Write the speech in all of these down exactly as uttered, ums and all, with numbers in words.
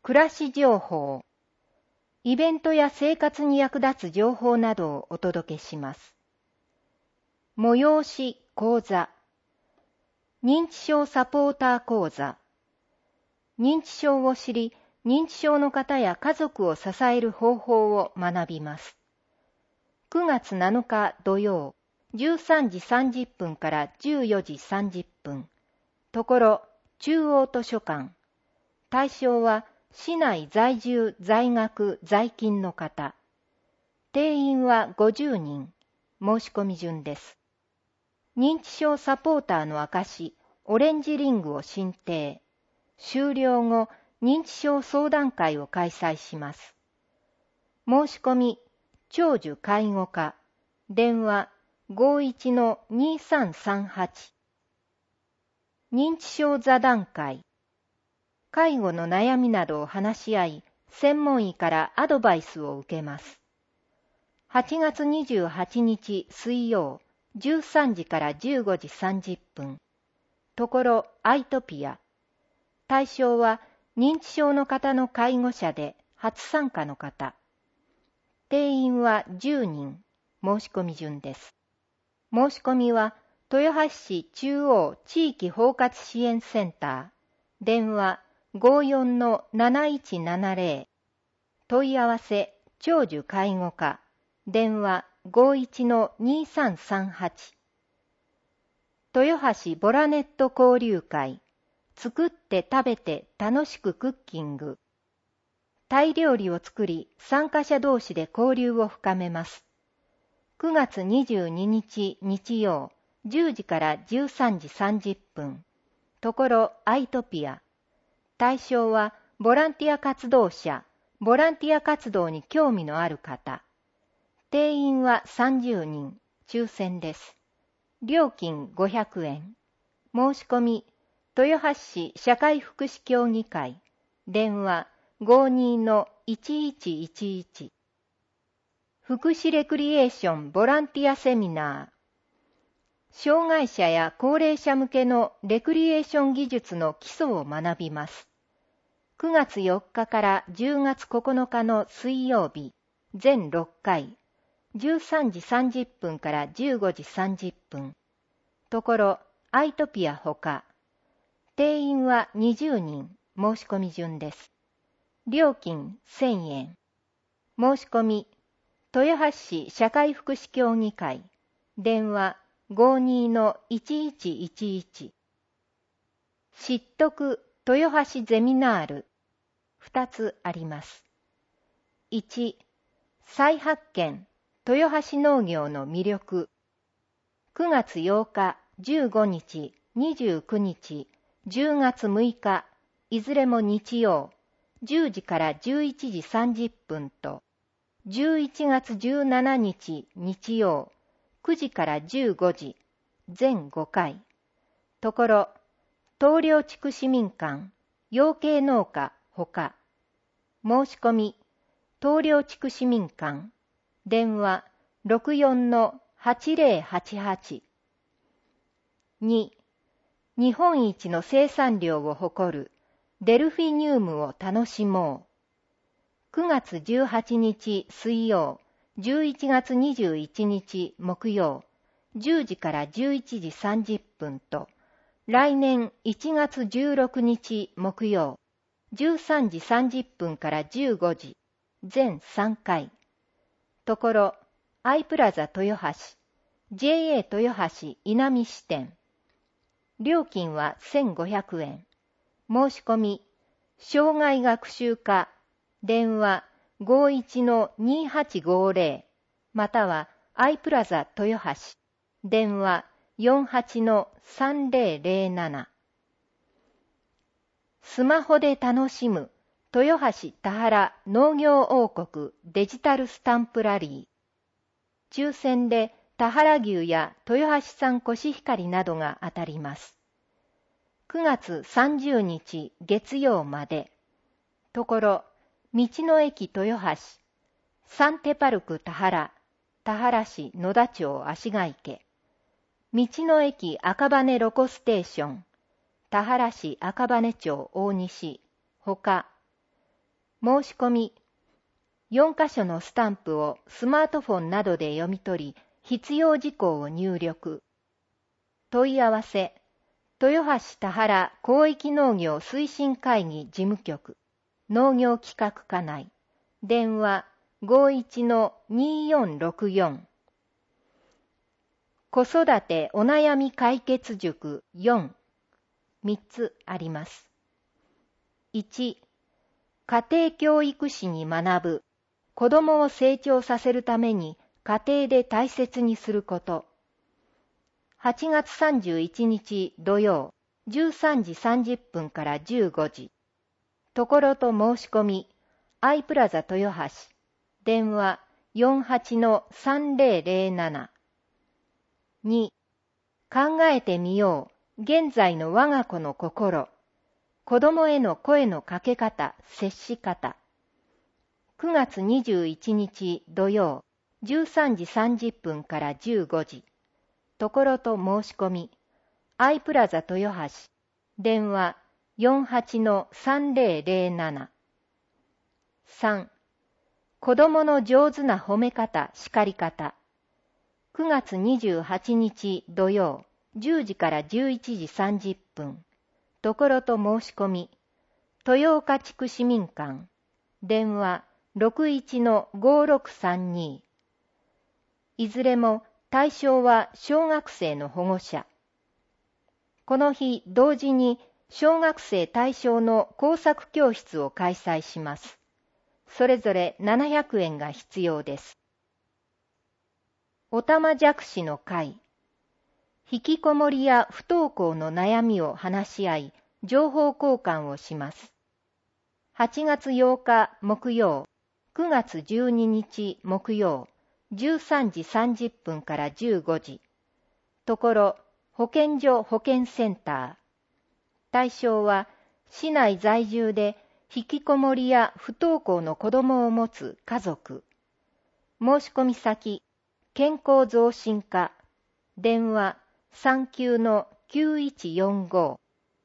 暮らし情報、イベントや生活に役立つ情報などをお届けします。催し講座、認知症サポーター講座、認知症を知り、認知症の方や家族を支える方法を学びます。くがつなのか土曜、じゅうさんじさんじゅっぷんからじゅうよじさんじゅっぷん、ところ中央図書館。対象は市内在住在学在勤の方。定員はごじゅうにん。申し込み順です。認知症サポーターの証、オレンジリングを申請。終了後、認知症相談会を開催します。申し込み、長寿介護課。電話 ごいちのにさんさんはち。認知症座談会。介護の悩みなどを話し合い、専門医からアドバイスを受けます。はちがつにじゅうはちにち水曜、じゅうさんじからじゅうごじさんじゅっぷん。ところアイトピア。対象は認知症の方の介護者で初参加の方。定員はじゅうにん。申し込み順です。申し込みは豊橋市中央地域包括支援センター。電話 ごーよんのなないちななぜろ。問い合わせ長寿介護課。電話 ごいちのにさんさんはち。豊橋ボラネット交流会。作って食べて楽しくクッキング。タイ料理を作り、参加者同士で交流を深めます。くがつにじゅうににち日曜、じゅうじからじゅうさんじさんじゅっぷん。ところアイトピア。対象はボランティア活動者、ボランティア活動に興味のある方。定員はさんじゅうにん、抽選です。料金ごひゃくえん。申し込み、豊橋市社会福祉協議会。電話 ごーにのいちいちいちいち。福祉レクリエーションボランティアセミナー。障害者や高齢者向けのレクリエーション技術の基礎を学びます。くがつよっかからじゅうがつここのかの水曜日、全ろっかい、じゅうさんじさんじゅっぷんからじゅうごじさんじゅっぷん。ところアイトピアほか。定員はにじゅうにん、申し込み順です。料金せんえん。申し込み、豊橋市社会福祉協議会。電話 ごーにのいちいちいちいち。知っとく豊橋ゼミナール。ふたつあります。いち、再発見豊橋農業の魅力。くがつようか、じゅうごにち、にじゅうくにち、じゅうがつむいか、いずれも日曜、じゅうじからじゅういちじさんじゅっぷんと、じゅういちがつじゅうしちにち日曜、くじからじゅうごじ、全ごかい。ところ、東陵地区市民館、養鶏農家ほか。申し込み、東陵地区市民館、電話 ろくよんのはちぜろはちはち。に、日本一の生産量を誇るデルフィニウムを楽しもう。くがつじゅうはちにち水曜、じゅういちがつにじゅういちにち木曜、じゅうじからじゅういちじさんじゅっぷんと、来年いちがつじゅうろくにち木曜、じゅうさんじさんじゅっぷんからじゅうごじ、全さんかい。ところ、アイプラザ豊橋、ジェーエー 豊橋稲見支店。料金はせんごひゃくえん。申し込み、障害学習課、電話 ごーいちのにはちごぜろ またはアイプラザ豊橋、電話 よんはちのさんぜろぜろなな。スマホで楽しむ豊橋田原農業王国デジタルスタンプラリー。抽選で田原牛や豊橋産コシヒカリなどが当たります。くがつさんじゅうにち月曜まで。ところ、道の駅豊橋、サンテパルク田原、田原市野田町足ヶ池、道の駅赤羽ロコステーション、田原市赤羽町大西、ほか、 申し込み。よんかしょのスタンプをスマートフォンなどで読み取り、必要事項を入力。問い合わせ。豊橋田原広域農業推進会議事務局。農業企画課内。電話 ごいちのにーよんろくよん。子育てお悩み解決塾よん。みっつあります。いち、家庭教育士に学ぶ。子供を成長させるために家庭で大切にすること。はちがつさんじゅういちにち土曜、じゅうさんじさんじゅっぷんからじゅうごじ。ところと申し込み、アイプラザ豊橋。電話 よんはちのさんぜろぜろなな。に、考えてみよう。現在の我が子の心。子供への声のかけ方、接し方。くがつにじゅういちにち土曜、じゅうさんじさんじゅっぷんからじゅうごじ。ところと申し込み、アイプラザ豊橋。電話 よんはちのさんぜろぜろなな。さん、子供の上手な褒め方、叱り方。くがつにじゅうはちにち土曜、じゅうじからじゅういちじさんじゅっぷん。ところと申し込み、豊岡地区市民館。電話ろくいちのごろくさんに。いずれも対象は小学生の保護者。この日同時に小学生対象の工作教室を開催します。それぞれななひゃくえんが必要です。おたまじゃくしの会。引きこもりや不登校の悩みを話し合い、情報交換をします。はちがつようか木曜、くがつじゅうににち木曜、じゅうさんじさんじゅっぷんからじゅうごじ。ところ、保健所保健センター。対象は、市内在住で引きこもりや不登校の子どもを持つ家族。申し込み先、健康増進課。電話さんきゅうのきゅういちよんご。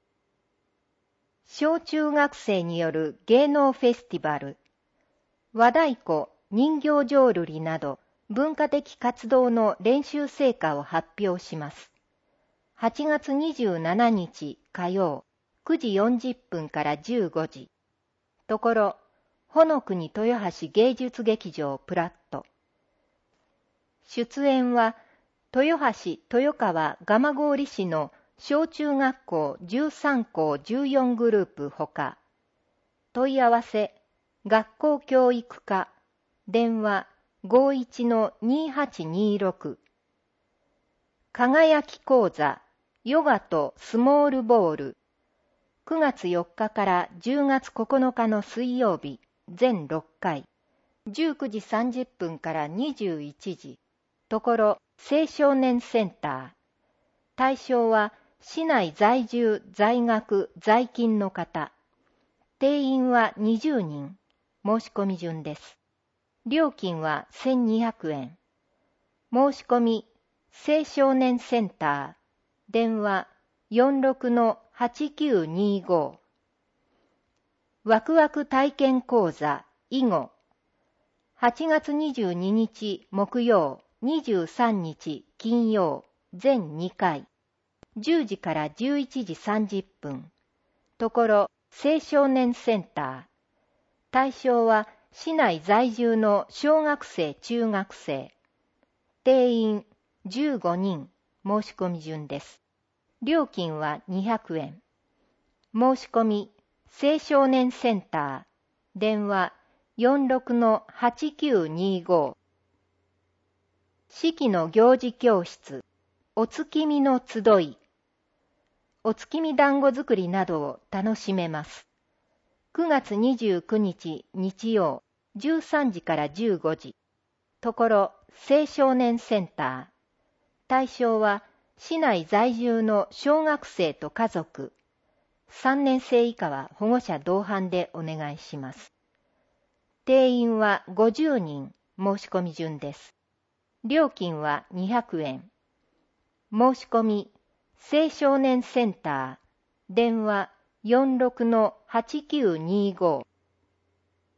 小中学生による芸能フェスティバル。和太鼓、人形浄瑠璃など文化的活動の練習成果を発表します。はちがつにじゅうしちにち火曜、くじよんじゅっぷんからじゅうごじ。ところ、ほのくに豊橋芸術劇場プラット。出演は、豊橋豊川蒲郡市の小中学校じゅうさんこうじゅうよんグループほか、問い合わせ、学校教育課、電話ごいちのにはちにろく。輝き講座、ヨガとスモールボール。くがつよっかからじゅうがつここのかの水曜日、全ろっかい。じゅうくじさんじゅっぷんからにじゅういちじ。ところ、青少年センター。対象は、市内在住、在学、在勤の方。定員はにじゅうにん。申し込み順です。料金はせんにひゃくえん。申し込み、青少年センター。電話よんろくのはちきゅうにご。ワクワク体験講座、囲碁。はちがつにじゅうににち木曜、にじゅうさんにち金曜、全にかい。じゅうじからじゅういちじさんじゅっぷん。ところ、青少年センター。対象は、市内在住の小学生中学生。定員じゅうごにん。申し込み順です。料金はにひゃくえん。申し込み、青少年センター。電話よんろくのはちきゅうにご。四季の行事教室、お月見の集い。お月見団子作りなどを楽しめます。くがつにじゅうくにち日曜、じゅうさんじからじゅうごじ。ところ、青少年センター。対象は、市内在住の小学生と家族。さんねんせい以下は保護者同伴でお願いします。定員はごじゅうにん。申し込み順です。料金はにひゃくえん。申し込み、青少年センター。電話よんろくのはちきゅうにご。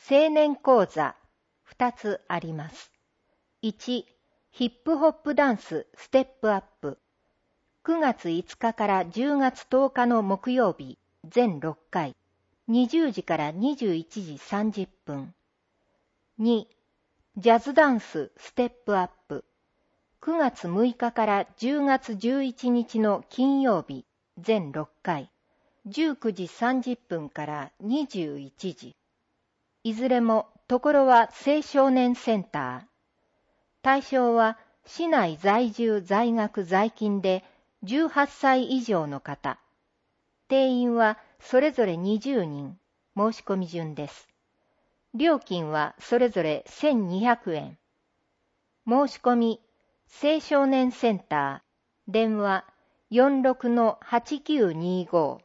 青年講座ふたつあります。いち、ヒップホップダンスステップアップ。くがついつかからじゅうがつとおかの木曜日、全ろっかい、にじゅうじからにじゅういちじさんじゅっぷん。に、ジャズダンスステップアップ。くがつむいかからじゅうがつじゅういちにちの金曜日、全ろっかい、じゅうくじさんじゅっぷんからにじゅういちじ。いずれもところは青少年センター。対象は市内在住在学在勤でじゅうはっさい以上の方。定員はそれぞれにじゅうにん。申し込み順です。料金はそれぞれせんにひゃくえん。申し込み、青少年センター、電話 よんろくのはちきゅうにご。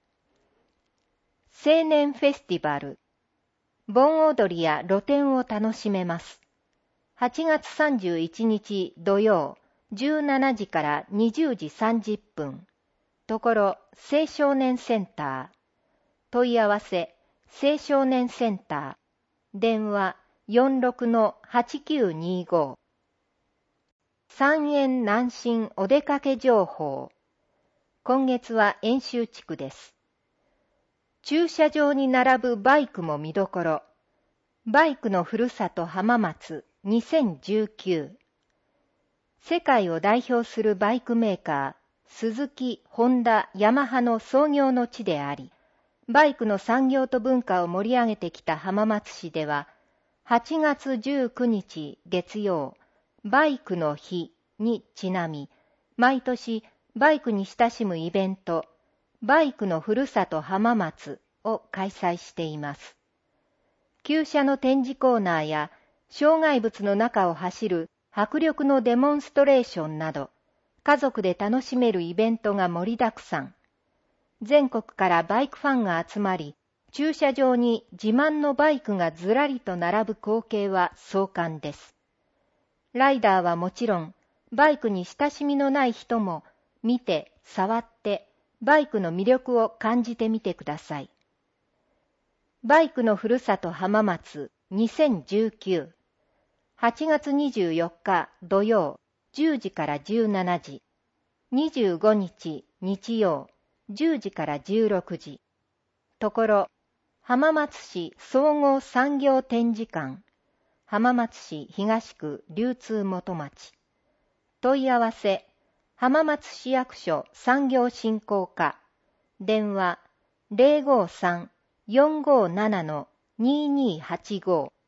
青年フェスティバル。盆踊りや露店を楽しめます。はちがつさんじゅういちにち土曜、じゅうしちじからにじゅうじさんじゅっぷん。ところ、青少年センター。問い合わせ、青少年センター。電話 よんろくのはちきゅうにご。三円南進お出かけ情報。今月は遠州地区です。駐車場に並ぶバイクも見どころ。バイクのふるさと浜松にせんじゅうきゅう。世界を代表するバイクメーカー、スズキ、ホンダ、ヤマハの創業の地であり、バイクの産業と文化を盛り上げてきた浜松市では、はちがつじゅうくにち月曜、バイクの日にちなみ、毎年バイクに親しむイベント、バイクのふるさと浜松を開催しています。旧車の展示コーナーや障害物の中を走る迫力のデモンストレーションなど、家族で楽しめるイベントが盛りだくさん。全国からバイクファンが集まり、駐車場に自慢のバイクがずらりと並ぶ光景は壮観です。ライダーはもちろん、バイクに親しみのない人も見て、触って、バイクの魅力を感じてみてください。バイクのふるさと浜松にせんじゅうきゅう。はちがつにじゅうよっか土曜じゅうじからじゅうしちじ。にじゅうごにち日曜じゅうじからじゅうろくじ。ところ、浜松市総合産業展示館。浜松市東区流通元町。問い合わせ、浜松市役所産業振興課。電話 ゼロごさん よんごなな にーにーはちご。